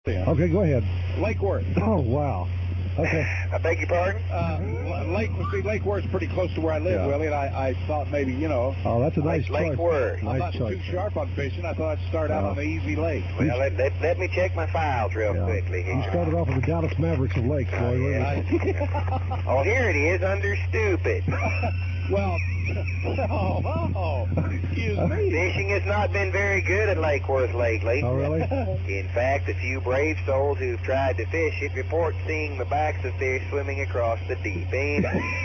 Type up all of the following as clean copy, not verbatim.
Okay, go ahead. Lake Worth. Oh, wow. Okay. I beg your pardon? Lake Worth's pretty close to where I live, Yeah. Willie, and I thought maybe, you know, Oh, that's a nice choice. Lake Worth. I'm Nice not choice. too sharp on fishing. I thought I'd start out on an easy lake. Well, let me check my files real Yeah. quickly You here. started off with the Dallas Mavericks of lakes, boy. Yeah. Oh, here it is, under stupid. Well, excuse me. Fishing has not been very good at Lake Worth lately. Oh, really? In fact, a few brave souls who've tried to fish it report seeing the backs of fish swimming across the deep end.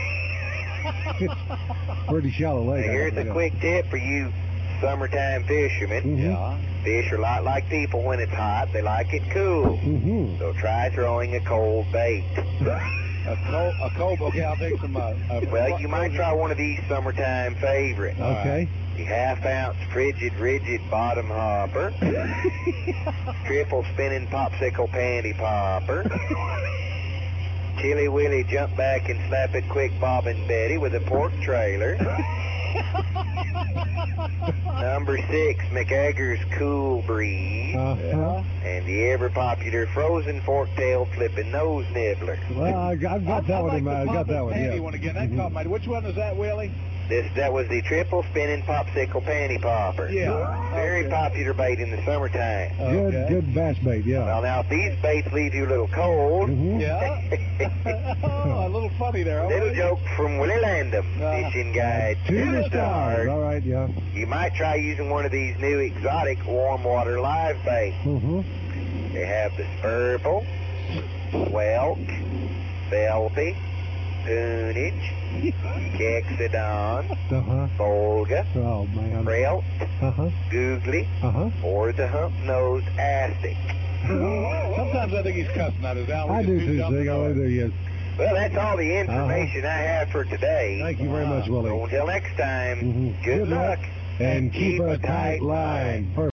Pretty shallow lake. Now, here's a quick tip for you summertime fishermen. Mhm. Yeah. Fish are a lot like people when it's hot. They like it cool. Mm-hmm. So try throwing a cold bait. A cold. Okay, I'll take some. Well, you might try one of these summertime favorites. Okay. The half-ounce frigid rigid bottom hopper. Triple spinning popsicle panty popper. Chilly Willy jump back and slap it quick Bobbin Betty with a pork trailer. Number 6, McEgger's Cool Breeze. Uh-huh. And the ever-popular frozen fork-tailed flipping nose nibbler. Well, I've got that one in mind. I got that one, panty yeah. one again. That caught my. Which one was that, Willie? That was the triple spinning popsicle panty popper. Yeah. Very popular bait in the summertime. Good bass bait, yeah. Well, now, if these baits leave you a little cold, Mhm. Yeah. Oh, a little funny there. little joke from Willie Landham, Fishing Guide To the stars. All right, yeah. You might try using one of these new exotic warm water live baits. Mm-hmm. They have the Spurble, Whelk, Velpy, Poonage, Kexodon, Uh-huh. Volga, Oh, man. Prelt, Uh-huh. Googly, Uh-huh. or the hump-nosed Astic. Sometimes I think he's cussing at us, Al. I do too, Zig. I really do, yes. Well, that's all the information I have for today. Thank you very much, Willie. So until next time, Mhm. good luck. And keep a tight line. Perfect.